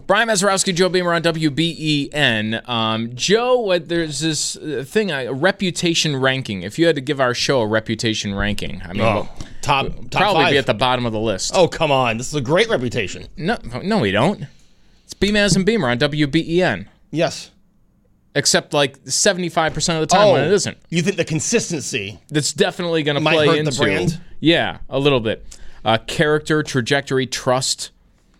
Brian Mazurowski, Joe Beamer on WBEN. Joe, there's this thing, a reputation ranking. If you had to give our show a reputation ranking, I mean, top probably 5. be at the bottom of the list. Oh, come on. This is a great reputation. No, we don't. It's Beamaz and Beamer on WBEN. Yes. Except like 75% of the time when it isn't. You think the consistency That's definitely going to might play hurt into the brand? Yeah, a little bit. Character, trajectory, trust,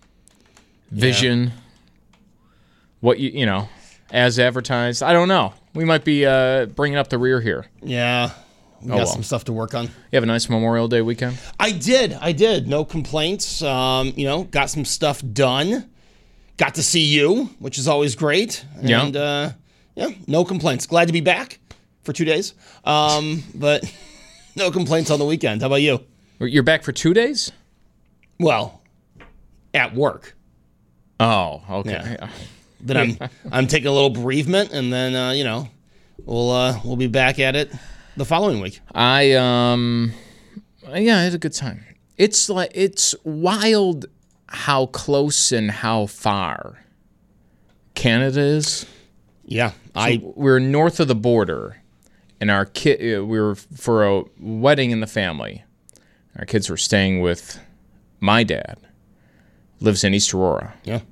vision. What you know, as advertised. I don't know. We might be bringing up the rear here. Yeah. We got some stuff to work on. You have a nice Memorial Day weekend? I did. No complaints. Got some stuff done. Got to see you, which is always great. And, no complaints. Glad to be back for 2 days. But no complaints on the weekend. How about you? You're back for 2 days? Well, at work. Oh, okay. Yeah. Then I'm taking a little bereavement, and then we'll be back at it the following week. I had a good time. It's wild how close and how far Canada is. Yeah, we're north of the border, and our we were for a wedding in the family. Our kids were staying with my dad. Lives in East Aurora. Yeah.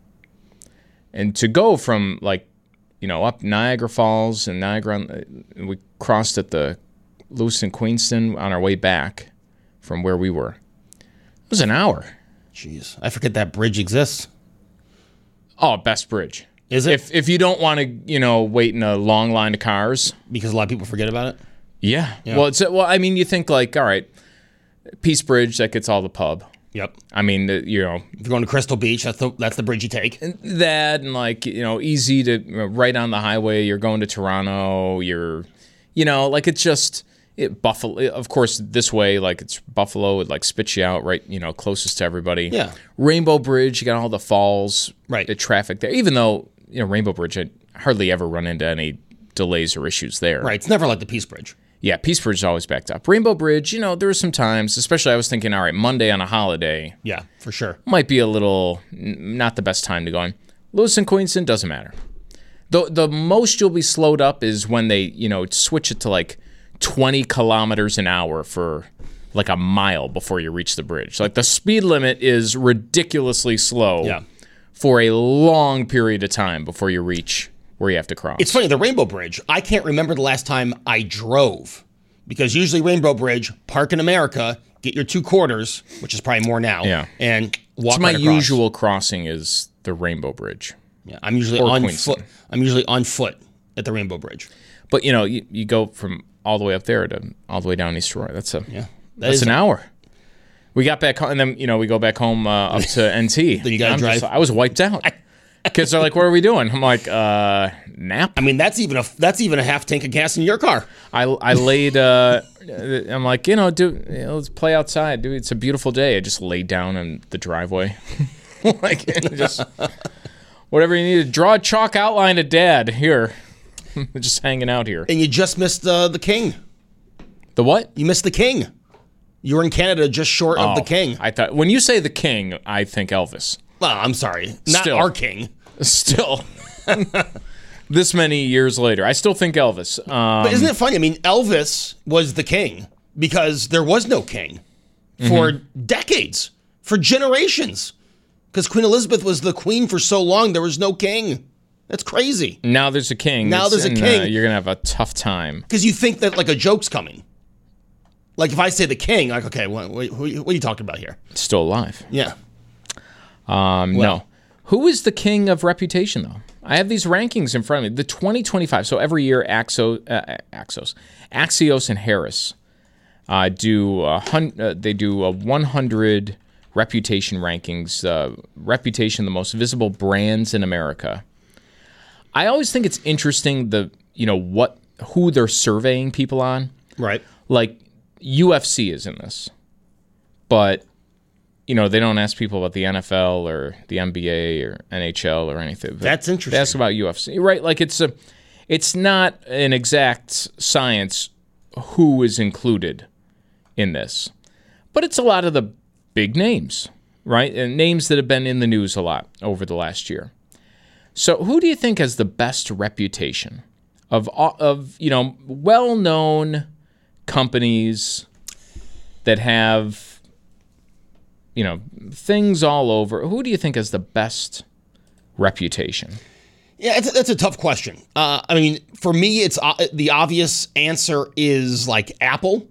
And to go from up Niagara Falls and Niagara, we crossed at the Lewis and Queenston on our way back from where we were. It was an hour. Jeez, I forget that bridge exists. Oh, best bridge. Is it? If you don't want to, wait in a long line of cars. Because a lot of people forget about it? Yeah. Well, you think all right, Peace Bridge, that gets all the pub. Yep. I mean, if you're going to Crystal Beach, that's the bridge you take. And easy to right on the highway. You're going to Toronto. It's just Buffalo. Of course, this way, it's Buffalo. It spits you out right, closest to everybody. Yeah. Rainbow Bridge, you got all the falls. Right. The traffic there. Even though Rainbow Bridge, I hardly ever run into any delays or issues there. Right. It's never like the Peace Bridge. Yeah, Peace Bridge is always backed up. Rainbow Bridge, there were some times, especially I was thinking, all right, Monday on a holiday. Yeah, for sure. Might be a little, not the best time to go in. Lewis and Queenston, doesn't matter. The most you'll be slowed up is when they, switch it to 20 kilometers an hour for a mile before you reach the bridge. The speed limit is ridiculously slow for a long period of time before you reach where you have to cross. It's funny, the Rainbow Bridge, I can't remember the last time I drove, because usually Rainbow Bridge, park in America, get your 2 quarters, which is probably more now, and walk my right across. usual crossing is the Rainbow Bridge. Yeah, I'm usually on foot. I'm usually on foot at the Rainbow Bridge. But you go from all the way up there to all the way down East Aurora. That's an hour. We got back home, and then we go back home up to NT. Then you got to drive. I was wiped out. Kids are like, "What are we doing?" I'm like, "Nap." I mean, that's even a half tank of gas in your car. I laid. I'm like, let's play outside, dude. It's a beautiful day. I just laid down in the driveway, just whatever you need to draw a chalk outline of Dad here. Just hanging out here. And you just missed the King. The what? You missed the King. You were in Canada just short of the King. I thought when you say the King, I think Elvis. Well, I'm sorry. Not Still. our King. Still. This many years later, I still think Elvis. But isn't it funny? I mean, Elvis was the king because there was no king for decades, for generations. Because Queen Elizabeth was the queen for so long, there was no king. That's crazy. Now there's a king. Now there's a king. You're going to have a tough time. Because you think that a joke's coming. If I say the king, okay, what are you talking about here? Still alive. Yeah. No. Who is the king of reputation, though? I have these rankings in front of me. The 2025. So every year, Axios and Harris do 100 reputation rankings. Reputation, the most visible brands in America. I always think it's interesting who they're surveying people on. Right. UFC is in this, but they don't ask people about the NFL or the NBA or NHL or anything. But that's interesting. They ask about UFC, right? It's not an exact science who is included in this, but it's a lot of the big names. right? And names that have been in the news a lot over the last year. So who do you think has the best reputation of well-known companies that have, things all over? Who do you think has the best reputation? Yeah, that's a tough question. For me, it's the obvious answer is like Apple.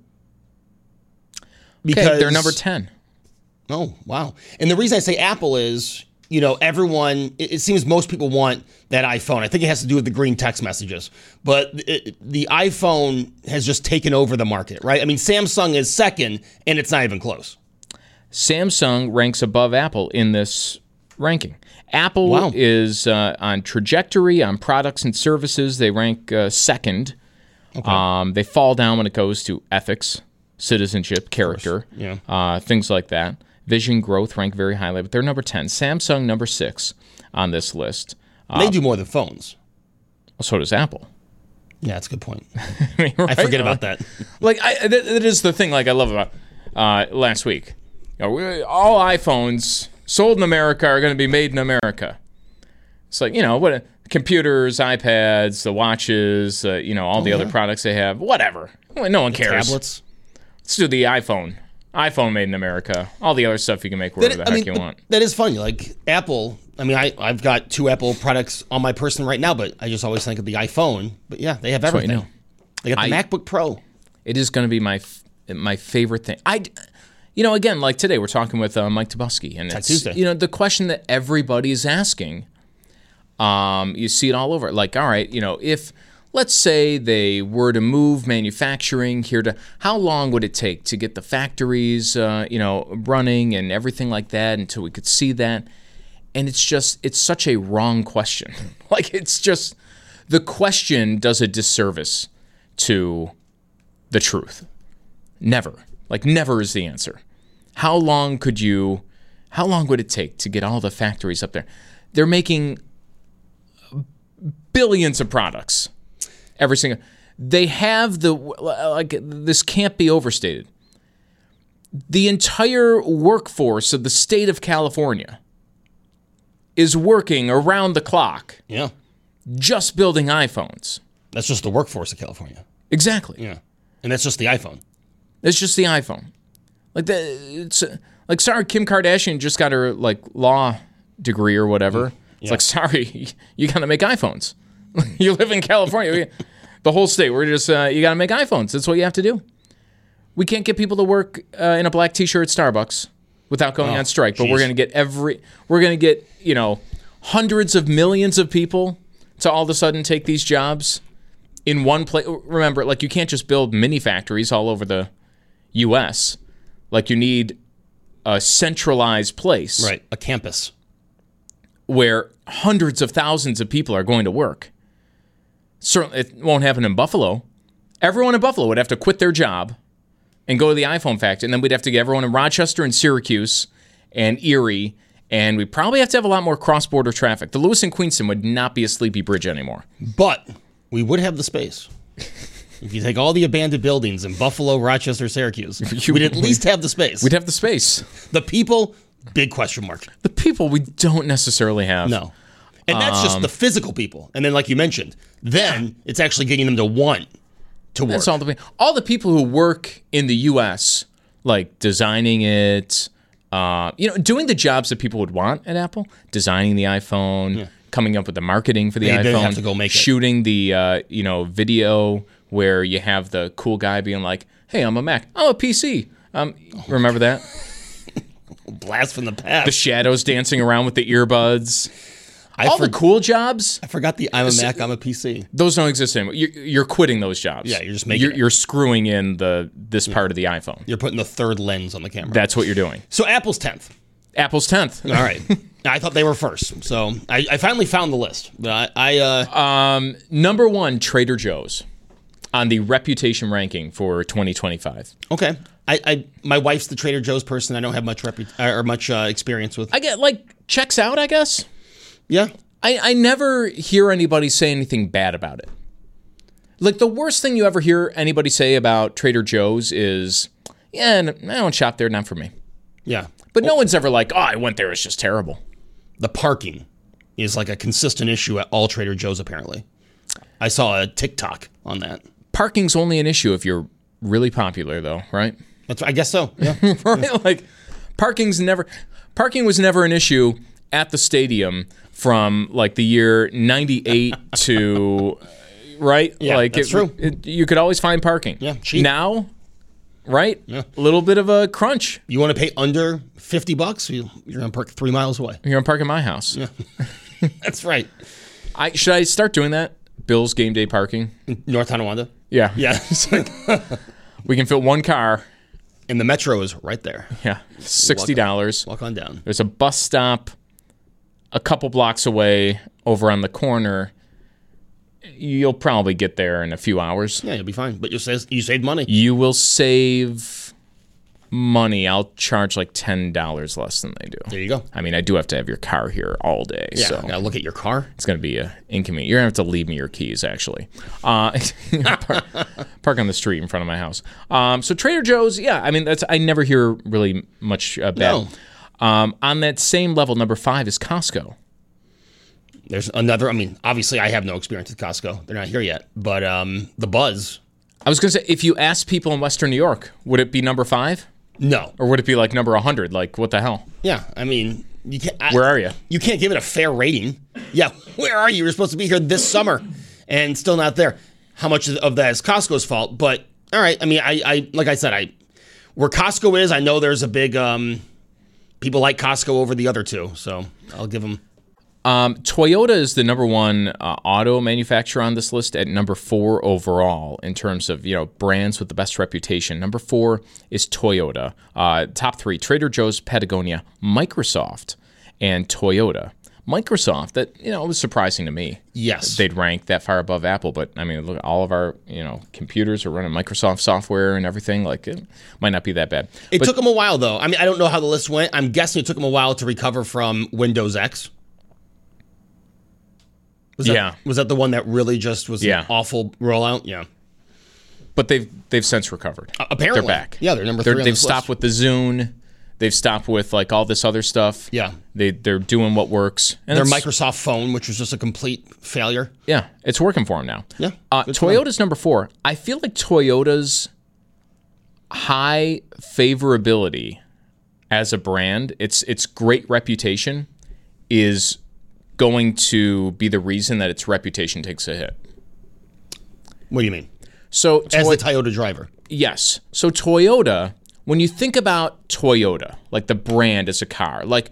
Because they're number 10. Oh, wow. And the reason I say Apple is, everyone, it seems most people want that iPhone. I think it has to do with the green text messages. But the iPhone has just taken over the market, right? I mean, Samsung is second, and it's not even close. Samsung ranks above Apple in this ranking. Apple is on trajectory, on products and services. They rank second. Okay. They fall down when it goes to ethics, citizenship, character, things like that. Vision, growth rank very highly, but they're number 10. Samsung, number 6 on this list. They do more than phones. So does Apple. Yeah, that's a good point. Right? I forget about that. That is the thing I love about last week. All iPhones sold in America are going to be made in America. It's like, what computers, iPads, the watches, all the other products they have, whatever. No one cares. Tablets. Let's do the iPhone. iPhone made in America. All the other stuff you can make wherever the heck you want. That is funny. Like Apple, I've got 2 Apple products on my person right now, but I just always think of the iPhone. But yeah, they have everything. They got the MacBook Pro. It is going to be my favorite thing. Again, like today, we're talking with Mike Tobuski, and it's Tuesday. The question that everybody is asking. You see it all over. Like, all right, if let's say they were to move manufacturing here how long would it take to get the factories, running and everything like that until we could see that? And it's such a wrong question. The question does a disservice to the truth. Never. Never is the answer. How long would it take to get all the factories up there? They're making billions of products. Every single. They have this can't be overstated. The entire workforce of the state of California is working around the clock. Yeah. Just building iPhones. That's just the workforce of California. Exactly. Yeah. And that's just the iPhone. It's just the iPhone. Sorry, Kim Kardashian just got her law degree or whatever. Yeah. It's sorry, you got to make iPhones. You live in California. The whole state, we're just, you got to make iPhones. That's what you have to do. We can't get people to work in a black T-shirt at Starbucks without going on strike. But we're going to get hundreds of millions of people to all of a sudden take these jobs in one place. Remember, you can't just build mini factories all over the U.S. You need a centralized place. Right, a campus. Where hundreds of thousands of people are going to work. Certainly, it won't happen in Buffalo. Everyone in Buffalo would have to quit their job and go to the iPhone factory, and then we'd have to get everyone in Rochester and Syracuse and Erie, and we'd probably have to have a lot more cross-border traffic. The Lewis and Queenston would not be a sleepy bridge anymore. But we would have the space. If you take all the abandoned buildings in Buffalo, Rochester, Syracuse, we'd at least have the space. We'd have the space. The people, big question mark. The people we don't necessarily have. No. And that's just the physical people. And then, like you mentioned, then it's actually getting them to want to work. That's all the people who work in the U.S., designing it, doing the jobs that people would want at Apple, designing the iPhone, coming up with the marketing for the iPhone, they have to go make it. Shooting the video where you have the cool guy being like, "Hey, I'm a Mac. I'm a PC." Remember that? Blast from the past. The shadows dancing around with the earbuds. The cool jobs. I forgot the I'm a Mac, I'm a PC. Those don't exist anymore. You're quitting those jobs. Yeah, you're just making You're screwing in this part of the iPhone. You're putting the third lens on the camera. That's what you're doing. So Apple's 10th. Apple's 10th. All right. I thought they were first. So I finally found the list. But number 1, Trader Joe's on the reputation ranking for 2025. Okay. My wife's the Trader Joe's person. I don't have much experience with. I get checks out, I guess. Yeah. I never hear anybody say anything bad about it. The worst thing you ever hear anybody say about Trader Joe's is, I don't shop there, not for me. Yeah. But no one's ever like, oh, I went there, it's just terrible. The parking is like a consistent issue at all Trader Joe's, apparently. I saw a TikTok on that. Parking's only an issue if you're really popular, though, right? I guess so, yeah. Right? Like, parking was never an issue at the stadium from, like, the year 98 to, right? Yeah, like, that's true. You could always find parking. Yeah, cheap. Now, right? Yeah. A little bit of a crunch. You want to pay under $50, you're going to park 3 miles away. You're going to park in my house. Yeah. That's right. Should I start doing that? Bill's game day parking? North Tonawanda? Yeah. Yeah. It's like, we can fit one car. And the metro is right there. Yeah. $60. Walk on down. There's a bus stop a couple blocks away over on the corner. You'll probably get there in a few hours. Yeah, you'll be fine. But you saved money. You will save money. I'll charge like $10 less than they do. There you go. I mean, I do have to have your car here all day. Yeah, so I gotta look at your car. it's going to be inconvenient. You're going to have to leave me your keys, actually. Park on the street in front of my house. So Trader Joe's, yeah, I mean, I never hear really much bad. No. On that same level, number 5 is Costco. There's another, I mean, obviously I have no experience with Costco. They're not here yet. But the Buzz. I was going to say, if you ask people in Western New York, would it be number 5? No. Or would it be like number 100? Like, what the hell? Yeah, I mean, you can't. Where are you? You can't give it a fair rating. Yeah, where are you? You're supposed to be here this summer and still not there. How much of that is Costco's fault? But, all right, I mean, I like I said, where Costco is, I know there's a big, people like Costco over the other two. So I'll give them. Toyota is the number 1 auto manufacturer on this list at number 4 overall in terms of, brands with the best reputation. Number 4 is Toyota. Top 3, Trader Joe's, Patagonia, Microsoft, and Toyota. Microsoft, that, it was surprising to me. Yes. They'd rank that far above Apple, but I mean, look, all of our, computers are running Microsoft software and everything. Like, it might not be that bad. It took them a while, though. I mean, I don't know how the list went. I'm guessing it took them a while to recover from Windows X. Was that the one that really just was an awful rollout? Yeah. But they've since recovered. Apparently. They're back. Yeah, they're number 3 on They've this stopped list. with the Zune. They've stopped with like all this other stuff. Yeah. They're doing what works. And their Microsoft phone, which was just a complete failure. Yeah, it's working for them now. Yeah. Toyota's number 4. I feel like Toyota's high favorability as a brand, its great reputation is going to be the reason that its reputation takes a hit. What do you mean? So as the Toyota driver. Yes. So Toyota, when you think about Toyota, like the brand as a car, like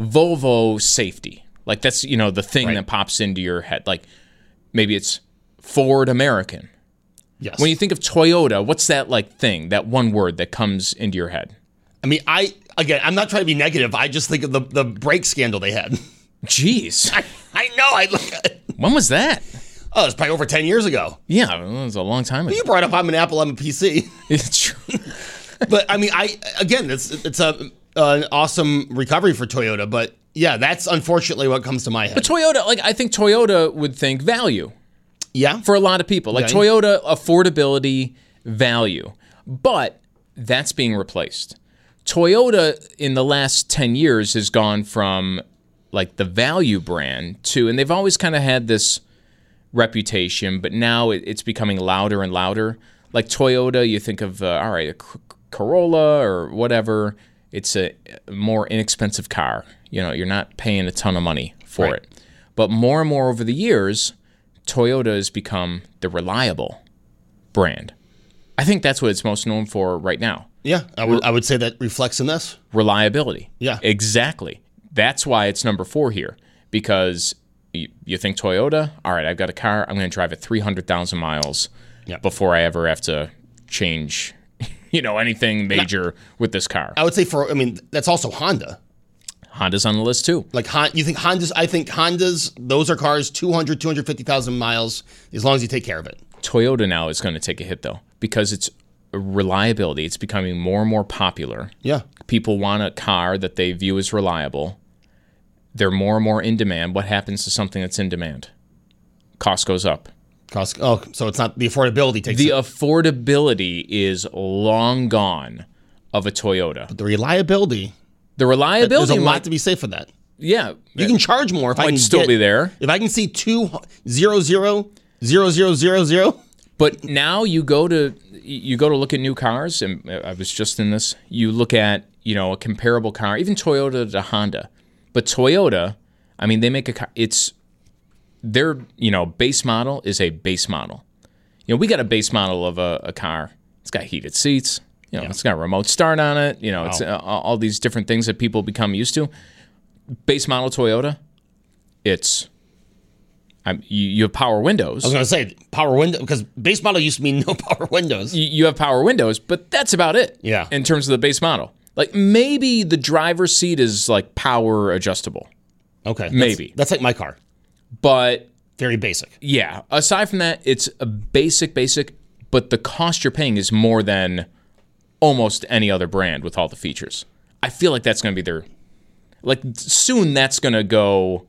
Volvo safety, like that's, the thing that pops into your head. Like maybe it's Ford American. Yes. When you think of Toyota, what's that like thing, that one word that comes into your head? I mean, I'm not trying to be negative. I just think of the brake scandal they had. Jeez. I know. When was that? Oh, it was probably over 10 years ago. Yeah, it was a long time ago. You brought up I'm an Apple, I'm a PC. It's true. But I mean, it's an awesome recovery for Toyota. But yeah, that's unfortunately what comes to my head. But Toyota, I think Toyota would think value. Yeah. For a lot of people. Like Toyota, affordability, value. But that's being replaced. Toyota in the last 10 years has gone from like the value brand to, and they've always kind of had this reputation, but now it's becoming louder and louder. Like Toyota, you think of, a Corolla or whatever. It's a more inexpensive car. You're not paying a ton of money for it. But more and more over the years, Toyota has become the reliable brand. I think that's what it's most known for right now. Yeah, I would say that reflects in this. Reliability. Yeah. Exactly. That's why it's number 4 here, because you think Toyota, all right, I've got a car, I'm going to drive it 300,000 miles before I ever have to change, anything major with this car. I would say that's also Honda. Honda's on the list too. Like, you think Hondas, I think Hondas, those are cars 250,000 miles, as long as you take care of it. Toyota now is going to take a hit though, because it's reliability. It's becoming more and more popular. Yeah. People want a car that they view as reliable. They're more and more in demand. What happens to something that's in demand? Cost goes up. So it's not the affordability takes the affordability is long gone of a Toyota. But the reliability. The reliability There's a lot to be said for that. Yeah. You can charge more if I can still be there. If I can see 2000000. But now you go to look at new cars, and I was just in this. You look at, a comparable car, even Toyota to Honda. But Toyota, I mean, they make a car. It's their, base model is a base model. We got a base model of a car. It's got heated seats. It's got a remote start on it. It's all these different things that people become used to. Base model Toyota, you have power windows. I was going to say power window, because base model used to mean no power windows. You have power windows, but that's about it. Yeah. In terms of the base model. Like, maybe the driver's seat is like power adjustable. Okay. Maybe. That's like my car. But very basic. Yeah. Aside from that, it's a basic, but the cost you're paying is more than almost any other brand with all the features. I feel like that's going to be soon that's going to go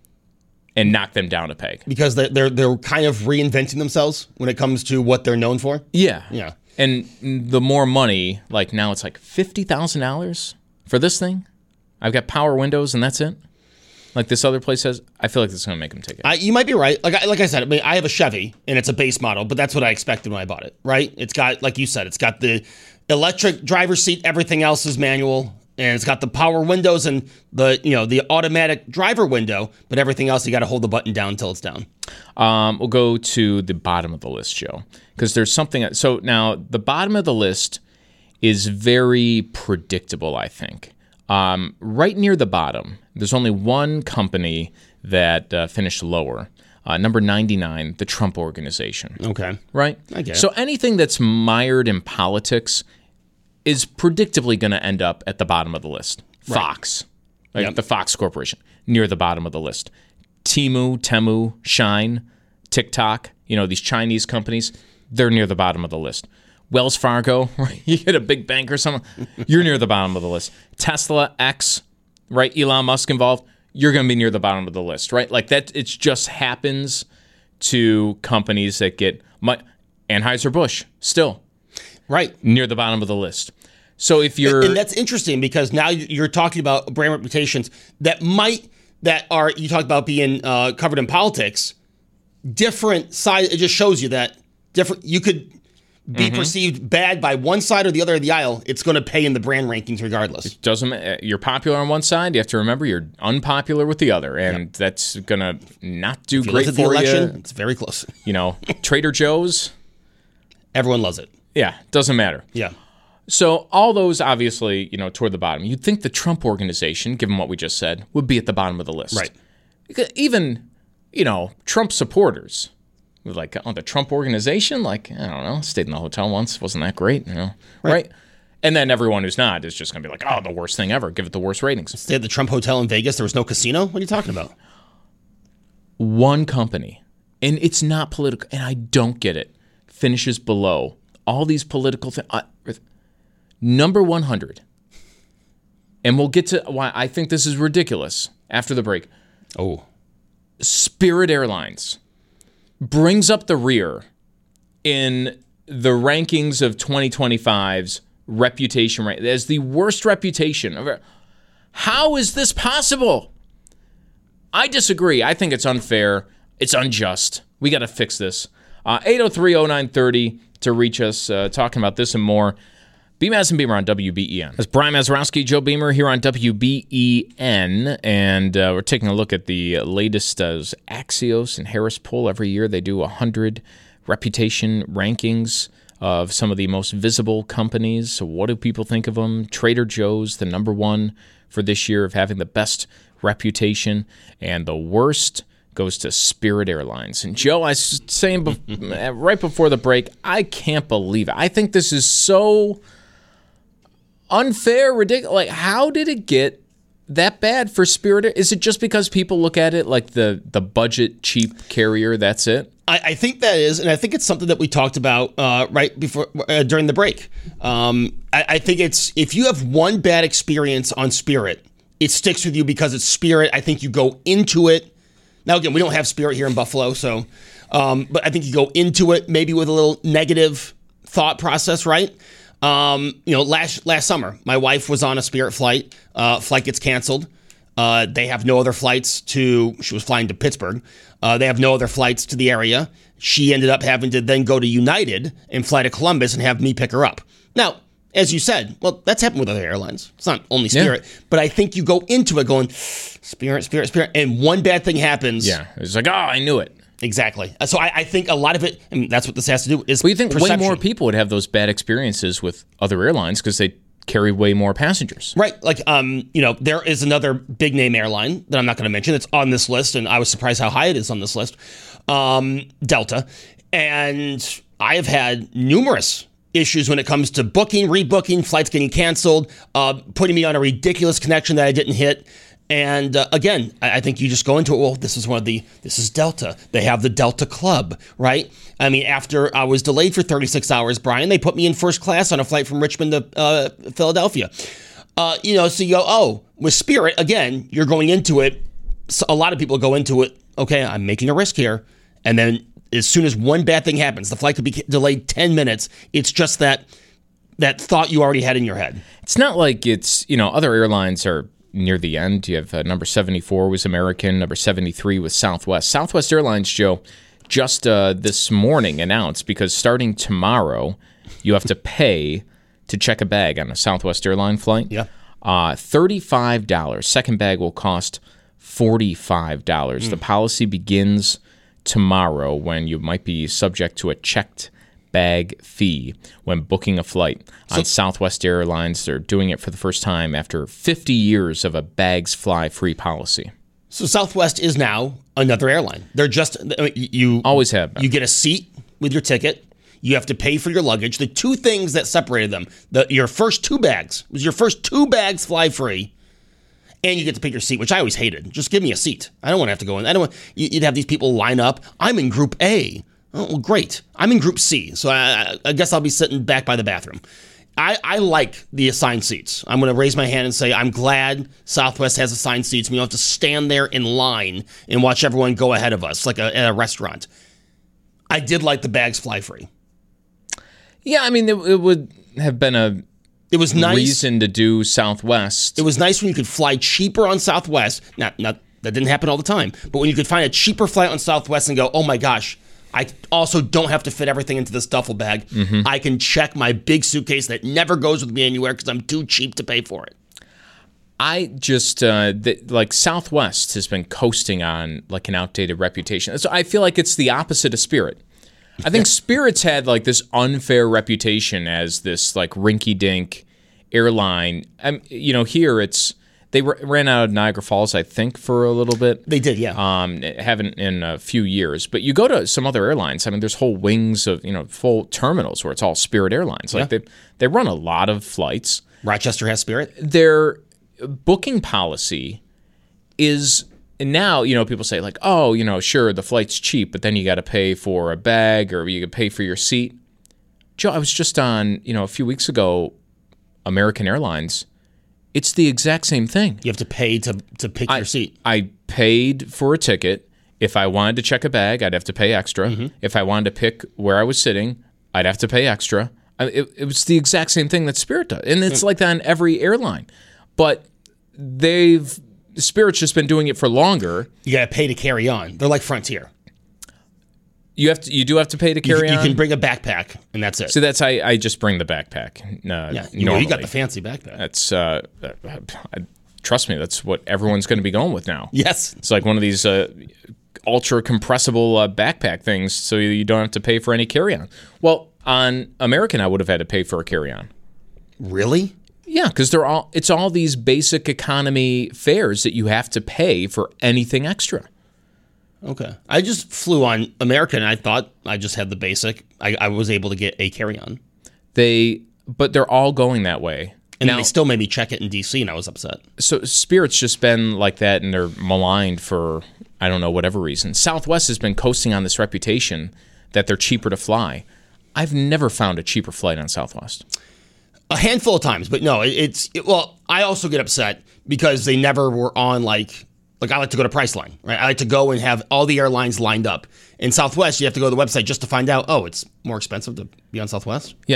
and knock them down a peg. Because they're kind of reinventing themselves when it comes to what they're known for. Yeah. Yeah. And the more money, like now it's like $50,000 for this thing. I've got power windows and that's it. Like this other place says, I feel like this is going to make them take it. You might be right. Like I said, I mean, I have a Chevy and it's a base model, but that's what I expected when I bought it, right? It's got, like you said, it's got the electric driver's seat, everything else is manual, and it's got the power windows and the automatic driver window, but everything else you got to hold the button down until it's down. We'll go to the bottom of the list, Joe, because there's something. So now the bottom of the list is very predictable, I think. Right near the bottom, there's only one company that finished lower. Number 99, the Trump Organization. Okay. Right? I guess. So anything that's mired in politics is predictably going to end up at the bottom of the list. Right. Fox, the Fox Corporation, near the bottom of the list. Temu, Shine, TikTok, these Chinese companies, they're near the bottom of the list. Wells Fargo, right? You get a big bank or something, you're near the bottom of the list. Tesla, X, right? Elon Musk involved, you're going to be near the bottom of the list, right? Like that, it just happens to companies that get Anheuser-Busch, still. Right. Near the bottom of the list. So if you're... And that's interesting because now you're talking about brand reputations that are, you talk about being covered in politics, different side. It just shows you that you could be perceived bad by one side or the other of the aisle. It's going to pay in the brand rankings regardless. It doesn't. You're popular on one side. You have to remember you're unpopular with the other. And that's going to not do great for the election, you. It's very close. Trader Joe's. Everyone loves it. Yeah, doesn't matter. Yeah. So all those, obviously, toward the bottom. You'd think the Trump Organization, given what we just said, would be at the bottom of the list. Right. Even, Trump supporters. Like, the Trump Organization? Like, I don't know. Stayed in the hotel once. Wasn't that great? Right? And then everyone who's not is just going to be like, oh, the worst thing ever. Give it the worst ratings. Stayed at the Trump Hotel in Vegas. There was no casino? What are you talking about? One company, and it's not political, and I don't get it, finishes below all these political things. Number 100. And we'll get to why I think this is ridiculous after the break. Oh. Spirit Airlines brings up the rear in the rankings of 2025's reputation rate as the worst reputation. How is this possible? I disagree. I think it's unfair. It's unjust. We got to fix this. 803-0930 to reach us, talking about this and more. Beamaz and Beamer on WBEN. That's Brian Mazurowski, Joe Beamer here on WBEN, and we're taking a look at the latest Axios and Harris poll. Every year they do 100 reputation rankings of some of the most visible companies. So what do people think of them? Trader Joe's, the number one for this year of having the best reputation, and the worst goes to Spirit Airlines. And Joe, I was saying right before the break, I can't believe it. I think this is so unfair, ridiculous. Like, how did it get that bad for Spirit? Is it just because people look at it like the budget cheap carrier? That's it. I think that is, and I think it's something that we talked about right before during the break. I think it's, if you have one bad experience on Spirit, it sticks with you because it's Spirit. I think you go into it. Now, again, we don't have Spirit here in Buffalo, so, but I think you go into it maybe with a little negative thought process, right? Last summer, my wife was on a Spirit flight. Flight gets canceled. They have no other flights she was flying to Pittsburgh. They have no other flights to the area. She ended up having to then go to United and fly to Columbus and have me pick her up. Now, as you said, well, that's happened with other airlines. It's not only Spirit, but I think you go into it going, Spirit, and one bad thing happens. Yeah, it's like, oh, I knew it. Exactly. So I think a lot of it, and that's what this has to do, is you think perception. way more people would have those bad experiences with other airlines because they carry way more passengers. Right. Like, there is another big name airline that I'm not going to mention. It's on this list, and I was surprised how high it is on this list. Delta. And I have had numerous issues when it comes to booking, rebooking, flights getting canceled, putting me on a ridiculous connection that I didn't hit. And again, I think you just go into it, well, this is Delta. They have the Delta Club, right? I mean, after I was delayed for 36 hours, Brian, they put me in first class on a flight from Richmond to Philadelphia. So you go, oh, with Spirit, again, you're going into it. So a lot of people go into it, okay, I'm making a risk here. And then as soon as one bad thing happens, the flight could be delayed 10 minutes. It's just that thought you already had in your head. It's not like it's, other airlines are near the end. You have number 74 was American, number 73 was Southwest. Southwest Airlines, Joe, just this morning announced, because starting tomorrow, you have to pay to check a bag on a Southwest airline flight. Yeah. $35. Second bag will cost $45. The policy begins tomorrow, when you might be subject to a checked bag fee when booking a flight on Southwest Airlines. They're doing it for the first time after 50 years of a bags fly free policy. So Southwest is now another airline. They're just, you always have been. You get a seat with your ticket. You have to pay for your luggage. The two things that separated them, your first two bags fly free. And you get to pick your seat, which I always hated. Just give me a seat. I don't want to have to go in. I don't want you'd have these people line up. I'm in Group A. Oh, well, great. I'm in Group C, so I guess I'll be sitting back by the bathroom. I like the assigned seats. I'm going to raise my hand and say I'm glad Southwest has assigned seats. We don't have to stand there in line and watch everyone go ahead of us, like at a restaurant. I did like the bags fly free. Yeah, I mean, it would have been it was nice reason to do Southwest. It was nice when you could fly cheaper on Southwest. Not that didn't happen all the time, but when you could find a cheaper flight on Southwest and go, oh my gosh, I also don't have to fit everything into this duffel bag. Mm-hmm. I can check my big suitcase that never goes with me anywhere because I'm too cheap to pay for it. I just, like Southwest has been coasting on like an outdated reputation. So I feel like it's the opposite of Spirit. I think Spirit's had like this unfair reputation as this like rinky-dink airline. Here they ran out of Niagara Falls, I think, for a little bit. They did, yeah. Haven't in a few years. But you go to some other airlines. I mean, there's whole wings of full terminals where it's all Spirit Airlines. Like they run a lot of flights. Rochester has Spirit. Their booking policy is. And now, people say like, oh, sure, the flight's cheap, but then you got to pay for a bag or you could pay for your seat. Joe, I was just on, a few weeks ago, American Airlines. It's the exact same thing. You have to pay to pick your seat. I paid for a ticket. If I wanted to check a bag, I'd have to pay extra. Mm-hmm. If I wanted to pick where I was sitting, I'd have to pay extra. It was the exact same thing that Spirit does. And it's like that on every airline. But Spirit's just been doing it for longer. You got to pay to carry on. They're like Frontier. You do have to pay to carry on? You can bring a backpack, and that's it. So that's I just bring the backpack. You got the fancy backpack. That's trust me, that's what everyone's going to be going with now. Yes. It's like one of these ultra compressible backpack things, so you don't have to pay for any carry-on. Well, on American, I would have had to pay for a carry-on. Really? Yeah, because it's all these basic economy fares that you have to pay for anything extra. Okay. I just flew on American, and I thought I just had the basic. I was able to get a carry-on. But they're all going that way. And now, they still made me check it in D.C., and I was upset. So Spirit's just been like that, and they're maligned for, I don't know, whatever reason. Southwest has been coasting on this reputation that they're cheaper to fly. I've never found a cheaper flight on Southwest. A handful of times, but no, I also get upset because they never were on like I like to go to Priceline, right? I like to go and have all the airlines lined up. In Southwest, you have to go to the website just to find out, oh, it's more expensive to be on Southwest? Yeah.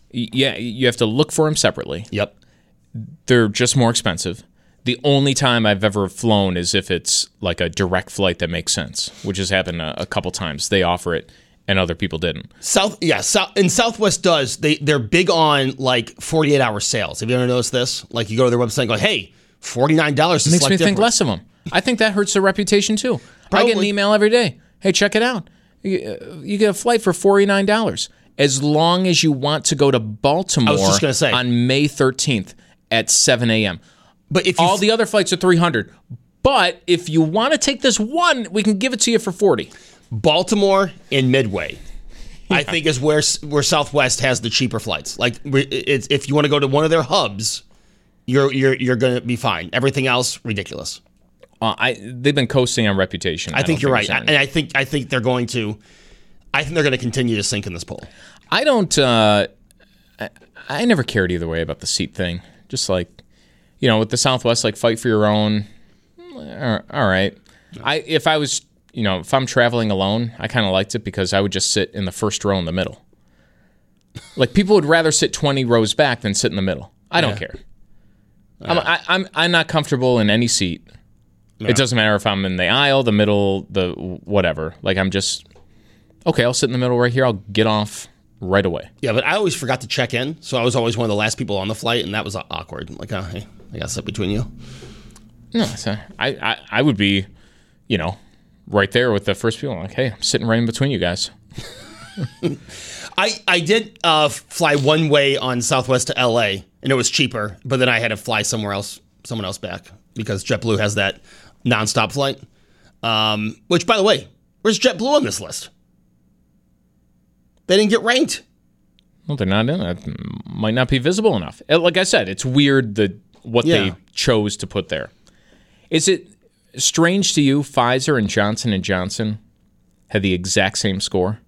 Yeah, you have to look for them separately. Yep. They're just more expensive. The only time I've ever flown is if it's like a direct flight that makes sense, which has happened a couple times. They offer it and other people didn't. And Southwest does. They're big on like 48-hour sales. Have you ever noticed this? Like you go to their website and go, hey, $49 to Makes me think less of them. I think that hurts their reputation too. Probably. I get an email every day. Hey, check it out. You get a flight for $49 as long as you want to go to Baltimore I was just gonna say. on May 13th at 7 a.m. But if all the other flights are $300. But if you want to take this one, we can give it to you for $40. Baltimore and Midway, I think, is where Southwest has the cheaper flights. Like, if you want to go to one of their hubs, you're going to be fine. Everything else, ridiculous. They've been coasting on reputation. I think you're right, and I think they're going to. I think they're going to continue to sink in this pool. I don't. I never cared either way about the seat thing. Just like, with the Southwest, like fight for your own. All right. If I'm traveling alone, I kind of liked it because I would just sit in the first row in the middle. Like people would rather sit 20 rows back than sit in the middle. I don't care. I'm not comfortable in any seat. Yeah. It doesn't matter if I'm in the aisle, the middle, the whatever. Like I'm just okay. I'll sit in the middle right here. I'll get off right away. Yeah, but I always forgot to check in, so I was always one of the last people on the flight, and that was awkward. Like, hey, I got to sit between you. No, I would be, right there with the first people. Like, hey, I'm sitting right in between you guys. I did fly one way on Southwest to LA, and it was cheaper, but then I had to fly someone else back because JetBlue has that nonstop flight. Which, by the way, where's JetBlue on this list? They didn't get ranked. Well, they're not in it. Might not be visible enough. Like I said, it's weird what they chose to put there. Is it strange to you Pfizer and Johnson & Johnson had the exact same score?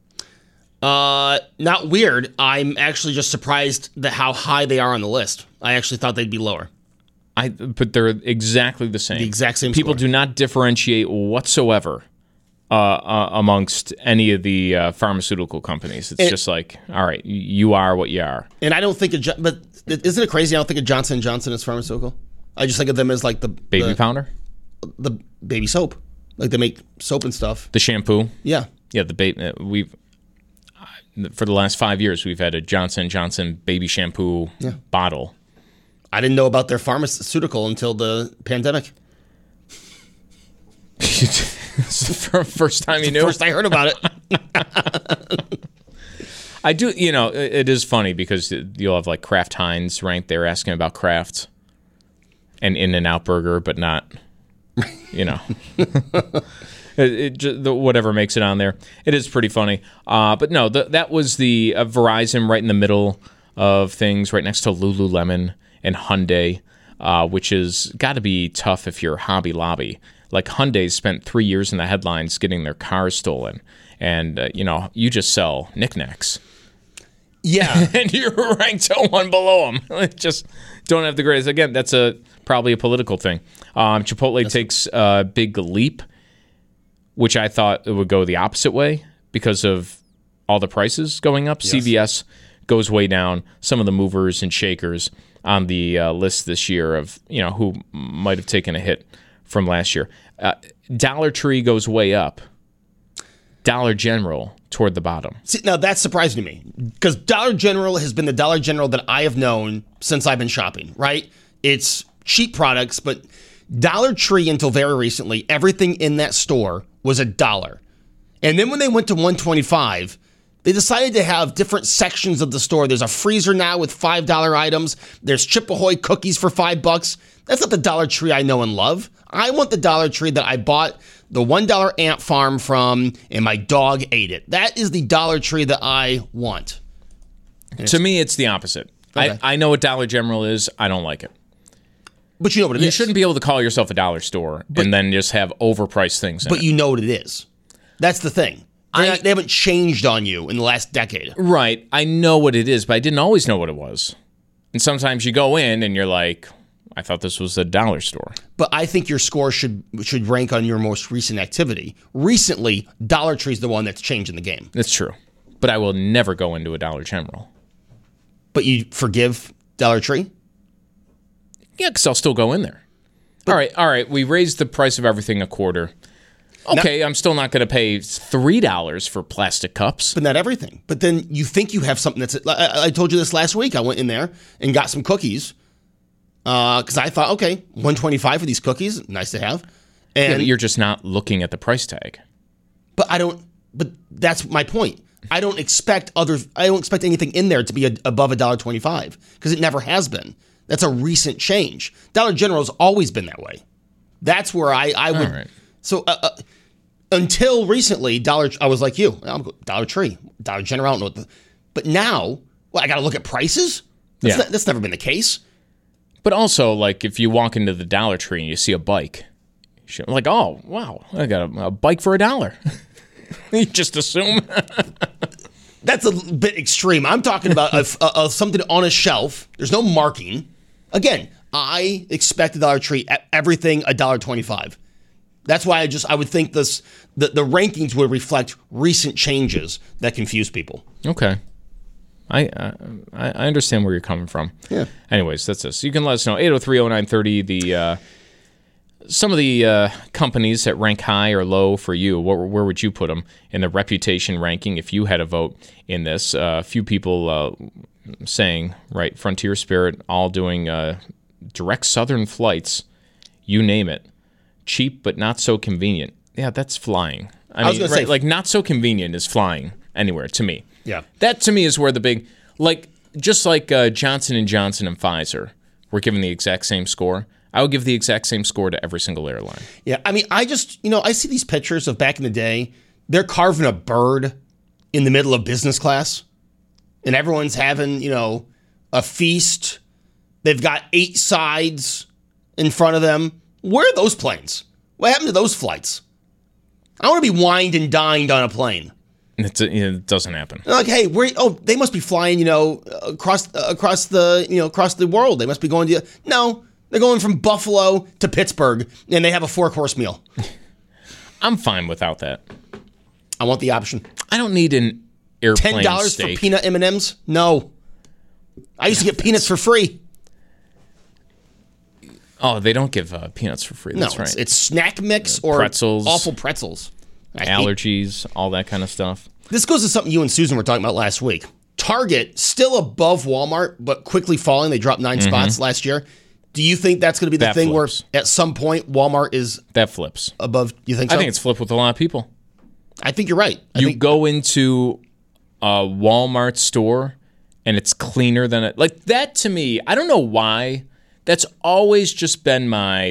Not weird. I'm actually just surprised that how high they are on the list. I actually thought they'd be lower. But they're exactly the same. The exact same People score. do not differentiate whatsoever amongst any of the pharmaceutical companies. It's just like, all right, you are what you are. And I don't think but isn't it crazy? I don't think of Johnson & Johnson as pharmaceutical. I just think of them as like the baby powder, the baby soap, like they make soap and stuff. The shampoo, yeah. The baby. We've for the last 5 years we've had a Johnson & Johnson baby shampoo bottle. I didn't know about their pharmaceutical until the pandemic. It's the first time you knew. First I heard about it. I do. It is funny because you'll have like Kraft Heinz ranked. They're asking about Kraft. And In-N-Out Burger, but not, whatever makes it on there. It is pretty funny. But no, that was the Verizon right in the middle of things, right next to Lululemon and Hyundai, which has got to be tough if you're Hobby Lobby. Like Hyundai spent 3 years in the headlines getting their cars stolen. And, you just sell knickknacks. Yeah. And you're ranked one below them. Just don't have the greatest. Again, that's probably a political thing. Chipotle takes a big leap, which I thought it would go the opposite way because of all the prices going up. Yes. CVS goes way down. Some of the movers and shakers on the list this year of who might have taken a hit from last year. Dollar Tree goes way up. Dollar General toward the bottom. See, now that's surprising to me because Dollar General has been the Dollar General that I have known since I've been shopping, right? It's cheap products, but Dollar Tree until very recently, everything in that store was $1. And then when they went to $1.25, they decided to have different sections of the store. There's a freezer now with $5 items. There's Chip Ahoy cookies for $5. That's not the Dollar Tree I know and love. I want the Dollar Tree that I bought the $1 ant farm from, and my dog ate it. That is the Dollar Tree that I want. To me, it's the opposite. Okay. I know what Dollar General is. I don't like it. But you know what it is. You shouldn't be able to call yourself a dollar store and then just have overpriced things in it. But you know what it is. That's the thing. They haven't changed on you in the last decade. Right. I know what it is, but I didn't always know what it was. And sometimes you go in and you're like, I thought this was a dollar store. But I think your score should rank on your most recent activity. Recently, Dollar Tree's the one that's changing the game. That's true. But I will never go into a Dollar General. But you forgive Dollar Tree? Yeah, because I'll still go in there. All right. We raised the price of everything a quarter. Okay, I'm still not going to pay $3 for plastic cups. But not everything. But then you think you have something that's... I told you this last week. I went in there and got some cookies because I thought, okay, $1.25 for these cookies, nice to have. And but you're just not looking at the price tag. But that's my point. I don't expect anything in there to be above $1.25 because it never has been. That's a recent change. Dollar General has always been that way. That's where I would. Right. So until recently, I was like you. Dollar Tree, Dollar General. I don't know but now, I got to look at prices. That's never been the case. But also, like if you walk into the Dollar Tree and you see a bike, you're like, oh wow, I got a bike for $1. You just assume. That's a bit extreme. I'm talking about something on a shelf. There's no marking. Again, I expect the Dollar Tree everything $1.25. That's why I would think the rankings would reflect recent changes that confuse people. Okay. I understand where you're coming from. Yeah. Anyways, that's this. You can let us know. 803-0930, some of the companies that rank high or low for you, where would you put them in the reputation ranking if you had a vote in this? A few people saying, right, Frontier Spirit, all doing direct southern flights, you name it. Cheap but not so convenient. Yeah, that's flying. I was going to say, like, not so convenient is flying anywhere to me. Yeah. That to me is where the big, just like Johnson & Johnson and Pfizer were given the exact same score. I would give the exact same score to every single airline. Yeah, I mean, I just, I see these pictures of back in the day. They're carving a bird in the middle of business class, and everyone's having, a feast. They've got 8 sides in front of them. Where are those planes? What happened to those flights? I want to be wined and dined on a plane. It doesn't happen. Like, hey, they must be flying, across the world. They must be going to. No. They're going from Buffalo to Pittsburgh, and they have a 4-course meal. I'm fine without that. I want the option. I don't need an airplane $10 steak. for peanut M&Ms? No. I used to get peanuts for free. Oh, they don't give peanuts for free. That's right. It's snack mix or pretzels, awful pretzels. Allergies, all that kind of stuff. This goes to something you and Susan were talking about last week. Target, still above Walmart, but quickly falling. They dropped 9 spots last year. Do you think that's going to be the thing flips. where at some point Walmart is that flips above? You think so? I think it's flipped with a lot of people. I think you're right. You go into a Walmart store and it's cleaner than it. Like that to me, I don't know why. That's always just been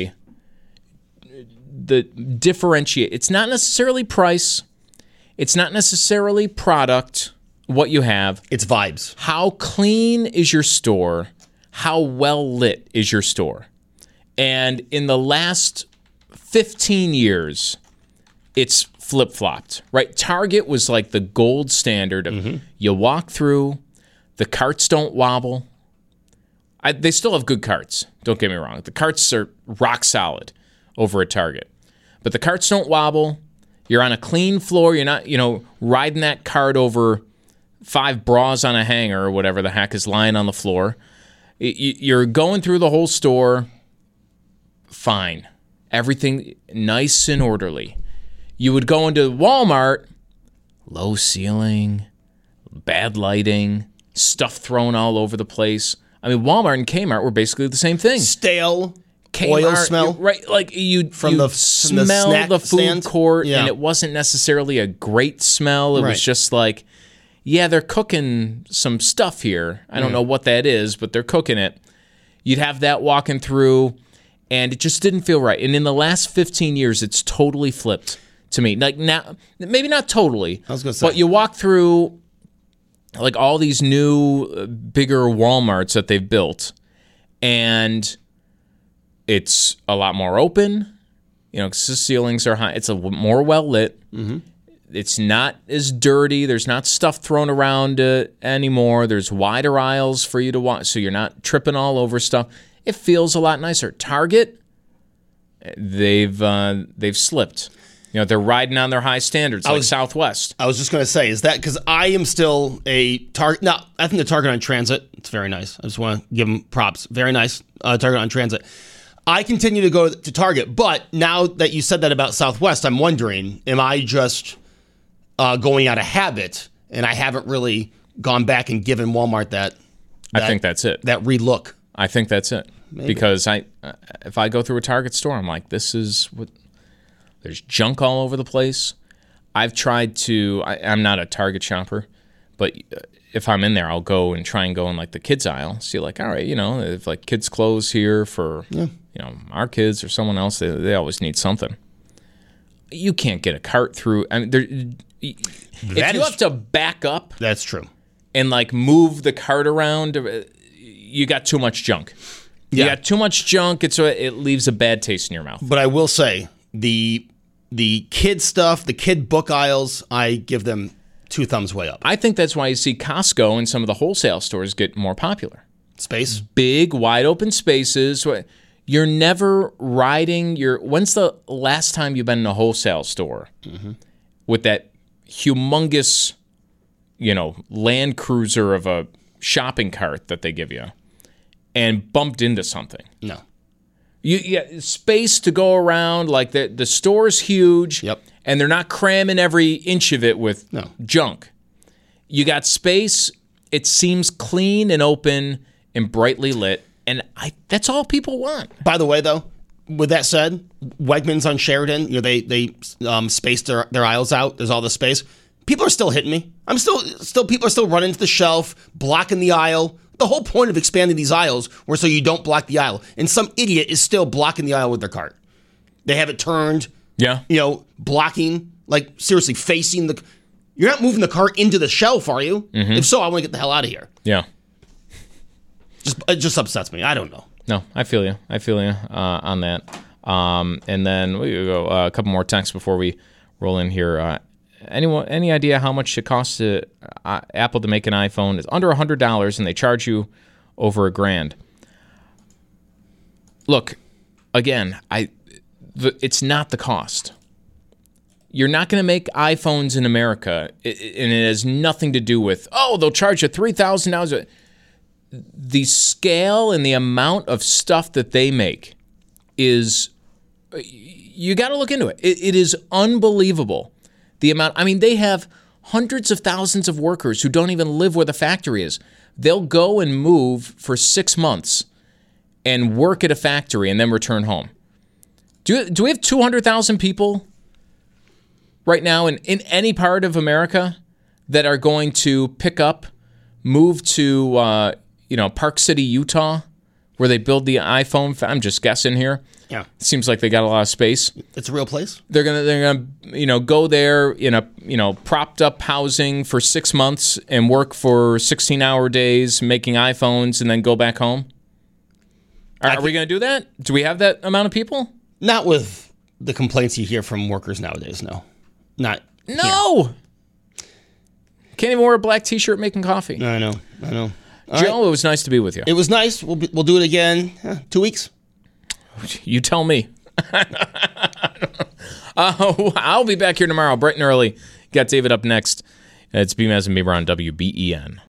the differentiate. It's not necessarily price. It's not necessarily product, what you have. It's vibes. How clean is your store? How well lit is your store? And in the last 15 years, it's flip-flopped, right? Target was like the gold standard of you walk through, the carts don't wobble. They still have good carts, don't get me wrong. The carts are rock solid over at Target. But the carts don't wobble. You're on a clean floor. You're not, riding that cart over 5 bras on a hanger or whatever the heck is lying on the floor. You're going through the whole store, fine. Everything nice and orderly. You would go into Walmart, low ceiling, bad lighting, stuff thrown all over the place. I mean, Walmart and Kmart were basically the same thing. Stale, Kmart, oil smell. Right, like you'd smell the food stand court, and it wasn't necessarily a great smell. It was just like, yeah, they're cooking some stuff here. I don't know what that is, but they're cooking it. You'd have that walking through, and it just didn't feel right. And in the last 15 years, it's totally flipped to me. Like now, maybe not totally, I was gonna say. but you walk through like all these new, bigger Walmarts that they've built, and it's a lot more open. 'Cause the ceilings are high. It's more well lit. Mm-hmm. It's not as dirty. There's not stuff thrown around anymore. There's wider aisles for you to walk, so you're not tripping all over stuff. It feels a lot nicer. Target, they've slipped. You know, they're riding on their high standards like Southwest. I was just going to say, is that because I am still a Target? No, I think the Target on Transit, it's very nice. I just want to give them props. Very nice, Target on Transit. I continue to go to Target, but now that you said that about Southwest, I'm wondering, am I just going out of habit and I haven't really gone back and given Walmart that I think that's it. That relook. I think that's it. Maybe. Because if I go through a Target store, I'm like, this is what... There's junk all over the place. I've tried to... I'm not a Target shopper, but if I'm in there, I'll go and try and go in like the kids aisle. See, like, all right, you know, if like kids' clothes here for, you know, our kids or someone else, they always need something. You can't get a cart through... I mean, if you have to back up... That's true. And like move the cart around, you got too much junk. You got too much junk. It leaves a bad taste in your mouth. But I will say the kid stuff, the kid book aisles, I give them 2 thumbs way up. I think that's why you see Costco and some of the wholesale stores get more popular. Space, big, wide open spaces. You're never riding When's the last time you've been in a wholesale store with that humongous, you know, Land Cruiser of a shopping cart that they give you and bumped into something? No. You space to go around, like the store's huge, and they're not cramming every inch of it with junk. You got space, it seems clean and open and brightly lit, and that's all people want. By the way, though, with that said, Wegmans on Sheridan, you know, they spaced their aisles out. There's all the space. People are still hitting me. People are still running to the shelf, blocking the aisle. The whole point of expanding these aisles was so you don't block the aisle. And some idiot is still blocking the aisle with their cart. They have it turned. Yeah. You know, blocking, like seriously facing the... You're not moving the cart into the shelf, are you? Mm-hmm. If so, I want to get the hell out of here. Yeah. It just upsets me. I don't know. No, I feel you. On that. And then we go a couple more texts before we roll in here. Any idea how much it costs Apple to make an iPhone? It's under $100, and they charge you over $1,000. Look, again, it's not the cost. You're not going to make iPhones in America, and it has nothing to do with, they'll charge you $3,000. The scale and the amount of stuff that they make is, you got to look into it. It is unbelievable. The amount, I mean, they have hundreds of thousands of workers who don't even live where the factory is. They'll go and move for 6 months and work at a factory and then return home. Do we have 200,000 people right now in any part of America that are going to pick up, move to, Park City, Utah, where they build the iPhone? I'm just guessing here. Yeah. Seems like they got a lot of space. It's a real place. They're gonna go there in a propped up housing for 6 months and work for 16-hour days making iPhones and then go back home. Are we gonna do that? Do we have that amount of people? Not with the complaints you hear from workers nowadays. No. Not. No. Here. Can't even wear a black T-shirt making coffee. No, I know. Joe, right. It was nice to be with you. It was nice. We'll do it again. 2 weeks. You tell me. I'll be back here tomorrow, bright and early. Got David up next. It's Beamaz and Bieber on WBEN.